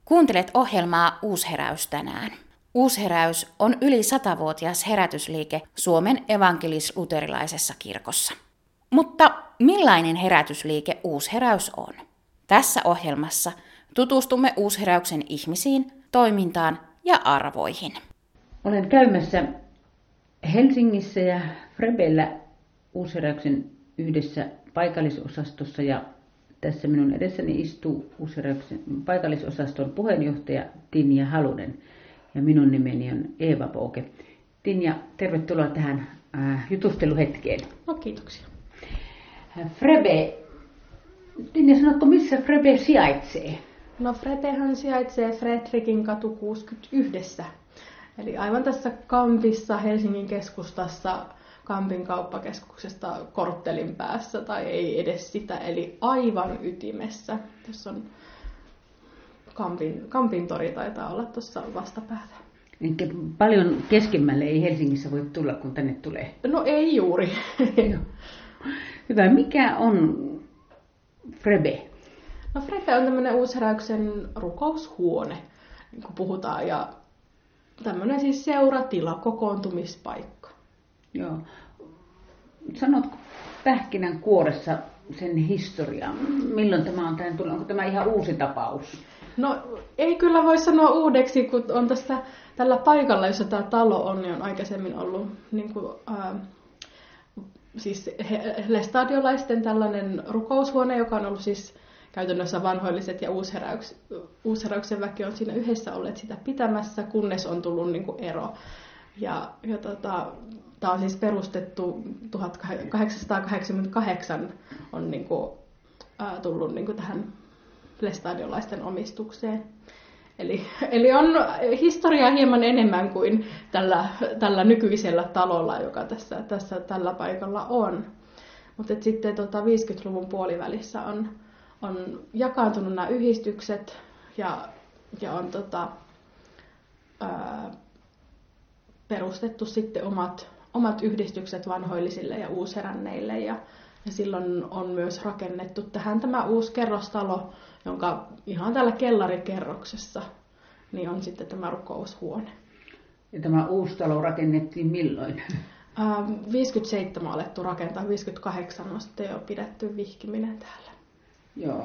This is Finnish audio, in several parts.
Kuuntelet ohjelmaa Uusheräys tänään. Uusheräys on yli 100-vuotias herätysliike Suomen evankelis-luterilaisessa kirkossa. Mutta millainen herätysliike Uusheräys on? Tässä ohjelmassa tutustumme Uusheräyksen ihmisiin, toimintaan ja arvoihin. Olen käymässä Helsingissä ja Frebellä Uusheräyksen yhdessä paikallisosastossa ja tässä minun edessäni istuu Uusheräyksen paikallisosaston puheenjohtaja Tinja Halunen ja minun nimeni on Eeva Pouke. Tinja, tervetuloa tähän jutusteluhetkeen. No, kiitoksia. Frebe, Tinja, sanotko missä Frebe sijaitsee? No, Frebehän sijaitsee Fredrikin katu 61. Eli aivan tässä Kampissa Helsingin keskustassa Kampin kauppakeskuksesta korttelin päässä, tai ei edes sitä, eli aivan ytimessä. Tässä on Kampin tori taitaa olla tuossa vastapäätä. Eli paljon keskemmälle ei Helsingissä voi tulla, kun tänne tulee. No ei juuri. Hyvä. Mikä on Frebe? No, Frebe on tämmöinen Uusheräyksen rukoushuone, niin kuin puhutaan, ja tämmöinen siis seuratila, kokoontumispaikka. Joo. Sanotko pähkinänkuoressa sen historiaa? Milloin tämä on tähän tullut? Onko tämä ihan uusi tapaus? No, ei kyllä voi sanoa uudeksi, kun on tällä paikalla, jossa tämä talo on, niin on aikaisemmin ollut niin kuin, siis lestadiolaisten tällainen rukoushuone, joka on ollut siis käytännössä vanhoilliset ja Uusheräyksen väki on siinä yhdessä olleet sitä pitämässä, kunnes on tullut niin kuin ero. Tämä on siis perustettu 1888 on niin kuin, tullut niin kuin tähän lestadiolaisten omistukseen. Eli on historiaa hieman enemmän kuin tällä nykyisellä talolla, joka tässä tällä paikalla on. Mutta sitten 50-luvun puolivälissä on jakaantunut nämä yhdistykset ja on perustettu sitten omat yhdistykset vanhoillisille ja uusheränneille. Ja silloin on myös rakennettu tähän tämä uusi kerrostalo, jonka ihan täällä kellarikerroksessa niin on sitten tämä rukoushuone. Ja tämä uusi talo rakennettiin milloin? 57 alettu rakentaa, 58 on sitten jo pidetty vihkiminen täällä. Joo,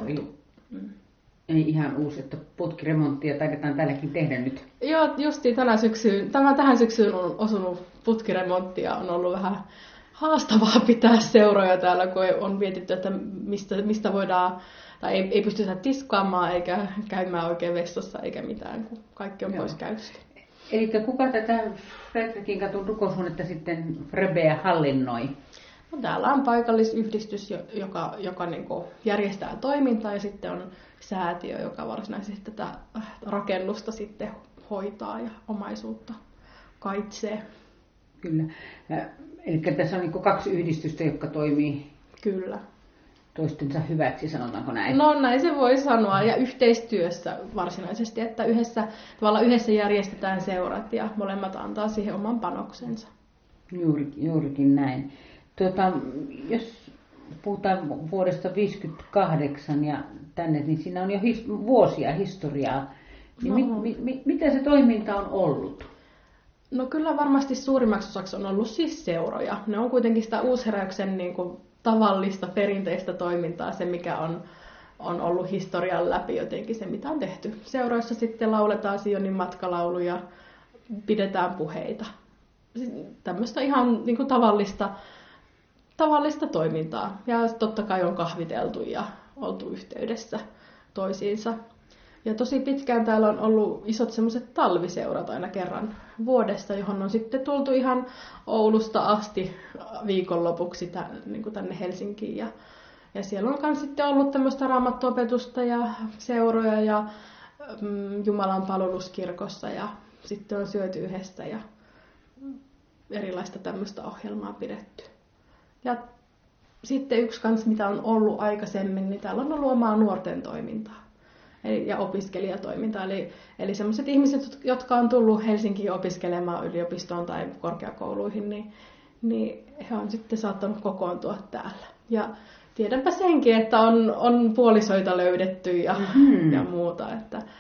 ei ihan uusi, että putkiremonttia taidetaan täälläkin tehdä nyt. Joo, justiin tähän syksyyn on osunut putkiremontti ja on ollut vähän haastavaa pitää seuroja täällä, kun on mietitty, että mistä voidaan, tai ei pystytä tiskaamaan eikä käymään oikein vessassa eikä mitään, kun kaikki on pois käytöstä. Eli kuka tätä Fredrikin katun rukoushuonetta sitten Frebeä hallinnoi? No, täällä on paikallisyhdistys, joka niin kuin järjestää toimintaa, ja sitten on säätiö, joka varsinaisesti tätä rakennusta sitten hoitaa ja omaisuutta kaitsee. Kyllä. Eli tässä on niin kuin 2 yhdistystä, jotka toimii kyllä toistensa hyväksi, sanotaanko näin? No, näin se voi sanoa, ja yhteistyössä varsinaisesti, että yhdessä järjestetään seurat ja molemmat antaa siihen oman panoksensa. Juurikin näin. Jos puhutaan vuodesta 1958 ja tänne, niin siinä on jo vuosia historiaa. Niin mitä se toiminta on ollut? No, kyllä varmasti suurimmaksi osaksi on ollut siis seuroja. Ne on kuitenkin sitä Uusheräyksen niin kuin tavallista perinteistä toimintaa, se mikä on ollut historian läpi jotenkin se, mitä on tehty. Seuroissa sitten lauletaan Sionin matkalauluja, pidetään puheita. Tämmöistä ihan niin kuin tavallista toimintaa. Ja totta kai on kahviteltu ja oltu yhteydessä toisiinsa. Ja tosi pitkään täällä on ollut isot semmoiset talviseurat aina kerran vuodesta, johon on sitten tultu ihan Oulusta asti viikonlopuksi niin kuin tänne Helsinkiin. Ja siellä on myös sitten ollut tämmöistä raamattuopetusta ja seuroja ja Jumalan palveluskirkossa ja sitten on syöty yhdessä ja erilaista tämmöistä ohjelmaa pidetty. Ja sitten yksi kans, mitä on ollut aikaisemmin, niin täällä on ollut omaa nuorten toimintaa ja opiskelijatoimintaa. Eli sellaiset ihmiset, jotka on tullut Helsinkiin opiskelemaan yliopistoon tai korkeakouluihin, niin he on sitten saattanut kokoontua täällä. Ja tiedänpä senkin, että on puolisoita löydetty ja muuta.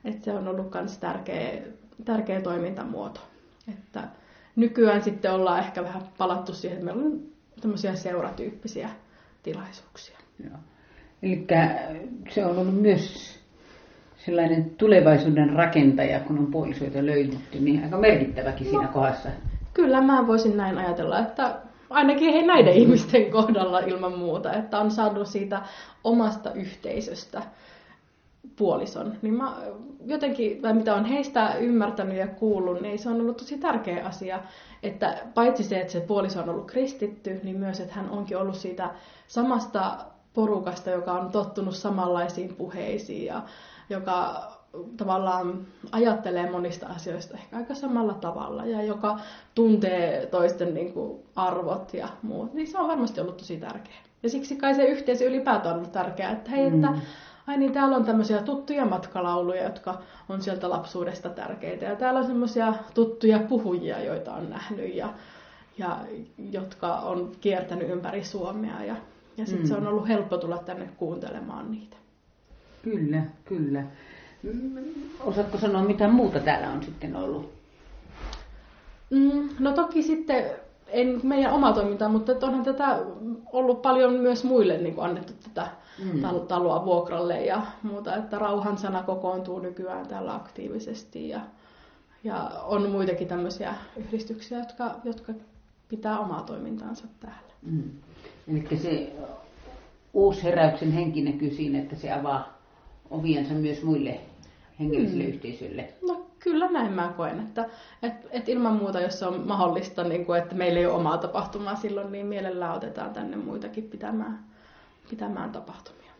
että se on ollut myös tärkeä toimintamuoto. Että nykyään sitten ollaan ehkä vähän palattu siihen, että meillä on tämmöisiä seuratyyppisiä tilaisuuksia. Eli se on ollut myös sellainen tulevaisuuden rakentaja, kun on puolisoita löydetty, niin aika merkittäväkin siinä kohdassa. Kyllä mä voisin näin ajatella, että ainakin näiden ihmisten kohdalla ilman muuta, että on saanut siitä omasta yhteisöstä puolison. Niin mä jotenkin, tai mitä on heistä ymmärtänyt ja kuullut, niin se on ollut tosi tärkeä asia, että paitsi se, että se puoliso on ollut kristitty, niin myös, että hän onkin ollut siitä samasta porukasta, joka on tottunut samanlaisiin puheisiin ja joka tavallaan ajattelee monista asioista ehkä aika samalla tavalla ja joka tuntee toisten niin kuin arvot ja muut, niin se on varmasti ollut tosi tärkeä. Ja siksi kai se yhteisö ylipäätään on ollut tärkeää, että hei, että ai niin, täällä on tämmöisiä tuttuja matkalauluja, jotka on sieltä lapsuudesta tärkeitä ja täällä on semmoisia tuttuja puhujia, joita on nähnyt ja jotka on kiertänyt ympäri Suomea ja sitten se on ollut helppo tulla tänne kuuntelemaan niitä. Kyllä, kyllä. Osaatko sanoa, mitä muuta täällä on sitten ollut? No toki sitten, en meidän omaa toimintaa, mutta onhan tätä ollut paljon myös muille niin kuin annettu tätä taloa vuokralle ja muuta. Että Rauhan sana kokoontuu nykyään täällä aktiivisesti ja on muitakin tämmöisiä yhdistyksiä, jotka pitää omaa toimintaansa täällä. Eli se uusheräyksen henki näkyy siinä, että se avaa oviensa myös muille hengellisille yhteisöille. No kyllä näin mä koen, että ilman muuta, jos se on mahdollista, niin kuin, että meillä ei ole omaa tapahtumaa silloin, niin mielellään otetaan tänne muitakin pitämään tapahtumia.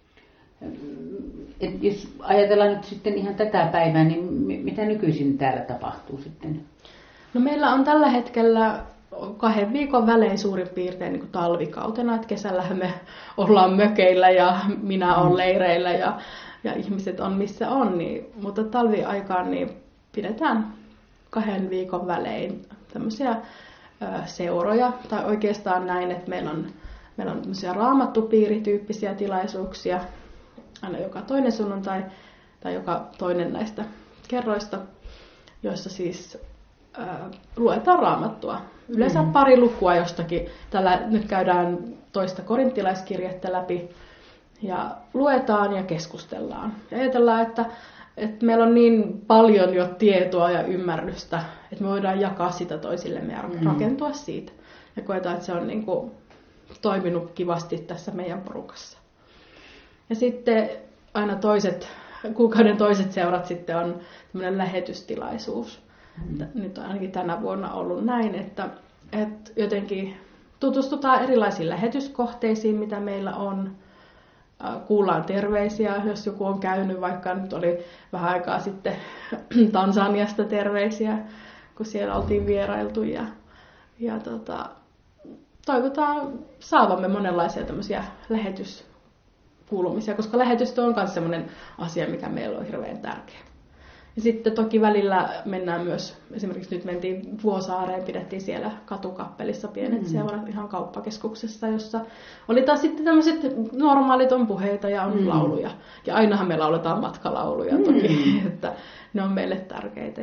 Et jos ajatellaan nyt sitten ihan tätä päivää, niin mitä nykyisin täällä tapahtuu sitten? No meillä on tällä hetkellä 2 viikon välein suurin piirtein niin kuin talvikautena, että kesällähän me ollaan mökeillä ja minä olen leireillä ja ihmiset on missä on, mutta talviaikaan niin pidetään 2 viikon välein tämmöisiä seuroja, tai oikeastaan näin, että meillä on tämmöisiä raamattupiirityyppisiä tilaisuuksia aina joka toinen sunnuntai tai joka toinen näistä kerroista, joissa siis luetaan raamattua. Yleensä pari lukua jostakin. Nyt käydään 2 korinttilaiskirjettä läpi ja luetaan ja keskustellaan. Ja ajatellaan, että meillä on niin paljon jo tietoa ja ymmärrystä, että me voidaan jakaa sitä toisillemme ja rakentua siitä. Ja koetaan, että se on niin kuin toiminut kivasti tässä meidän porukassa. Ja sitten aina kuukauden toiset seurat sitten on tämmöinen lähetystilaisuus. Nyt on ainakin tänä vuonna ollut näin, että jotenkin tutustutaan erilaisiin lähetyskohteisiin, mitä meillä on. Kuullaan terveisiä, jos joku on käynyt, vaikka nyt oli vähän aikaa sitten Tansaniasta terveisiä, kun siellä oltiin vierailtu. Ja toivotaan saavamme monenlaisia tämmöisiä lähetyskuulumisia, koska lähetystö on myös sellainen asia, mikä meillä on hirveän tärkeä. Ja sitten toki välillä mennään myös, esimerkiksi nyt mentiin Vuosaareen, pidettiin siellä katukappelissa pienet seurat ihan kauppakeskuksessa, jossa oli taas sitten tämmöiset normaalit on puheita ja on lauluja. Ja ainahan me lauletaan matkalauluja toki, että ne on meille tärkeitä.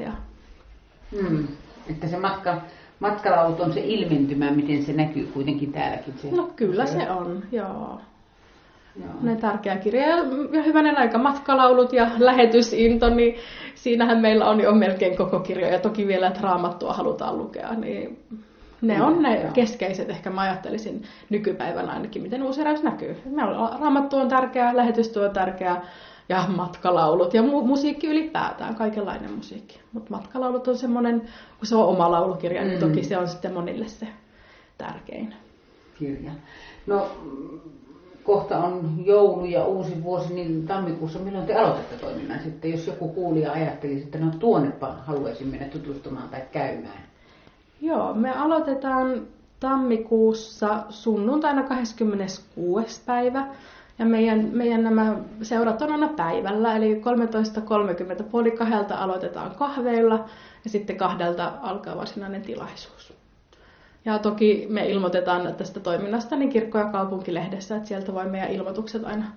Että se matkalaulut on se ilmentymä, miten se näkyy kuitenkin täälläkin. No kyllä se on, joo. Ne tärkeä kirja ja hyvänen aika matkalaulut ja lähetysinto, niin siinähän meillä on jo melkein koko kirja ja toki vielä, että raamattua halutaan lukea, niin ne on ne keskeiset, ehkä mä ajattelisin nykypäivänä ainakin, miten uusheräys näkyy. Raamattu on tärkeää, lähetystyö on tärkeää ja matkalaulut ja musiikki ylipäätään, kaikenlainen musiikki. Mutta matkalaulut on semmoinen, kun se on oma laulukirja, niin toki se on sitten monille se tärkein kirja. No, kohta on joulu ja uusi vuosi, niin tammikuussa milloin te aloitatte toiminnan sitten, jos joku kuulija ajattelisi, että no tuonnepa haluaisin mennä tutustumaan tai käymään? Joo, me aloitetaan tammikuussa sunnuntaina 26. päivä ja meidän nämä seurat on aina päivällä, eli 13.30 puoli 2 aloitetaan kahveilla ja sitten 2 alkaa varsinainen tilaisuus. Ja toki me ilmoitetaan tästä toiminnasta niin kirkko- ja kaupunkilehdessä, että sieltä voi meidän ilmoitukset aina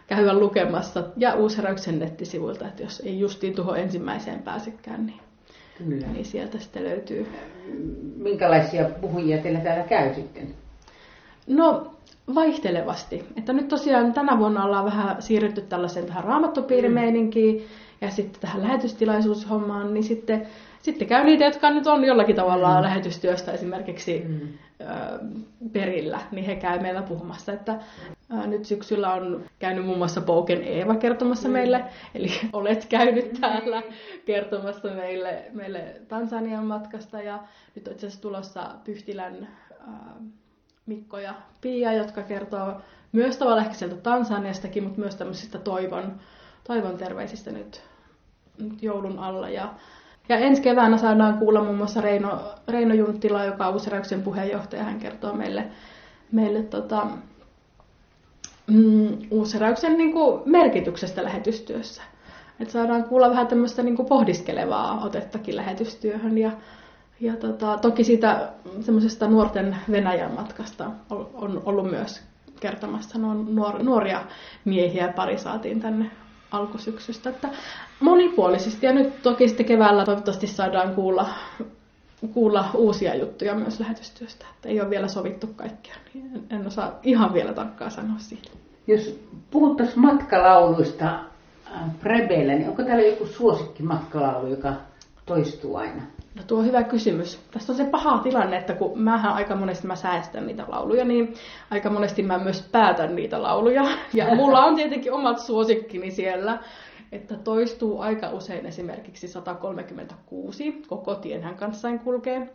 käydä lukemassa. Ja Uusheräyksen nettisivuilta, että jos ei justiin tuohon ensimmäiseen pääsekään, niin sieltä sitten löytyy. Minkälaisia puhujia teillä täällä käy sitten? No vaihtelevasti. Että nyt tosiaan tänä vuonna ollaan vähän siirrytty tällaiseen tähän raamattupiirimeininkiin ja sitten tähän lähetystilaisuushommaan, niin sitten käy niitä, jotka nyt on jollakin tavalla lähetystyöstä esimerkiksi perillä, niin he käy meillä puhumassa. Että, nyt syksyllä on käynyt muun muassa Pouken Eeva kertomassa meille, eli olet käynyt täällä kertomassa meille Tansanian matkasta, ja nyt on itse asiassa tulossa Pyhtilän Mikko ja Pia, jotka kertoo myös tavallaan ehkä sieltä Tansaniastakin, mutta myös tämmöisistä toivon terveisistä nyt joulun alla. Ja ensi keväänä saadaan kuulla muun muassa Reino Junttila, joka on Uusheräyksen puheenjohtaja. Hän kertoo meille Uusheräyksen niin kuin merkityksestä lähetystyössä. Et saadaan kuulla vähän tämmöistä niin kuin pohdiskelevaa otettakin lähetystyöhön. Ja toki siitä semmoisesta nuorten Venäjän matkasta on ollut myös kertomassa. Nuoria miehiä pari saatiin tänne alkusyksystä. Että monipuolisesti, ja nyt toki sitten keväällä toivottavasti saadaan kuulla uusia juttuja myös lähetystyöstä. Että ei ole vielä sovittu kaikkea, niin en osaa ihan vielä tarkkaan sanoa siitä. Jos puhuttaisiin matkalauluista Prebeillä, niin onko täällä joku suosikki matkalaulu, joka toistuu aina? No tuo on hyvä kysymys. Tässä on se paha tilanne, että kun mähän aika monesti säästän niitä lauluja, niin aika monesti mä myös päätän niitä lauluja. Ja mulla on tietenkin omat suosikkini siellä, että toistuu aika usein esimerkiksi 136, koko tien hän kanssaan kulkee.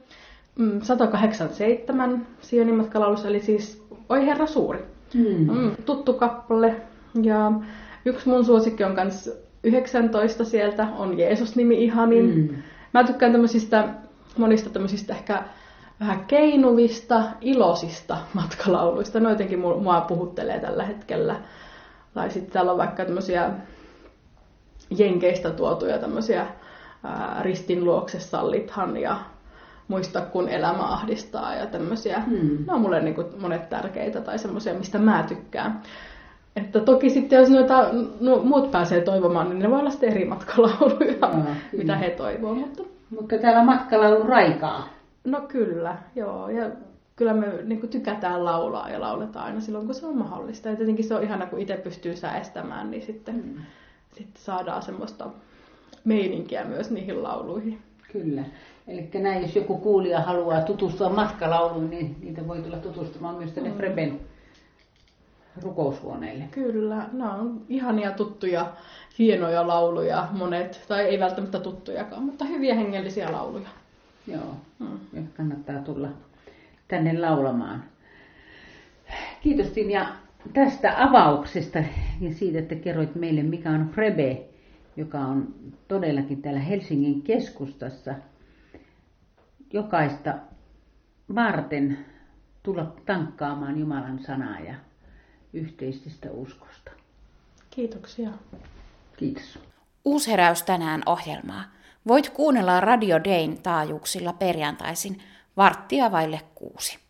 187 Sionin matkalaulussa, eli siis Oi Herra suuri. Tuttu kappale. Ja yksi mun suosikki on myös 19 sieltä, on Jeesus-nimi ihanin. Mä tykkään monista tämmöisistä ehkä vähän keinuvista, iloisista matkalauluista. Ne jotenkin mua puhuttelee tällä hetkellä. Tai sitten täällä on vaikka tämmöisiä Jenkeistä tuotuja tämmöisiä ristin luokse sallithan ja muista kun elämä ahdistaa ja tämmöisiä. Ne on mulle niin kuin monet tärkeitä tai semmoisia, mistä mä tykkään. Että toki sitten jos muut pääsee toivomaan, niin ne voi olla sitten eri matkalauluja, mitä he toivoo. Mutta täällä matkalaulu raikaa. No kyllä, joo. Ja kyllä me niin kuin tykätään laulaa ja lauletaan aina silloin, kun se on mahdollista. Ja tietenkin se on ihana, kun itse pystyy säestämään, niin sitten saadaan semmoista meininkiä myös niihin lauluihin. Kyllä. Eli näin, jos joku kuulija haluaa tutustua matkalauluun, niin niitä voi tulla tutustumaan myös tänne Preben rukoushuoneille. Kyllä, nämä on ihania, tuttuja, hienoja lauluja, monet, tai ei välttämättä tuttujakaan, mutta hyviä hengellisiä lauluja. Joo, ja kannattaa tulla tänne laulamaan. Kiitos Tinja tästä avauksesta ja siitä, että kerroit meille, mikä on Prebe, joka on todellakin täällä Helsingin keskustassa. Jokaista varten tulla tankkaamaan Jumalan sanaa ja yhteisestä uskosta. Kiitoksia. Kiitos. Uusheräys tänään -ohjelmaa voit kuunnella Radio Dayn taajuuksilla perjantaisin 5:45.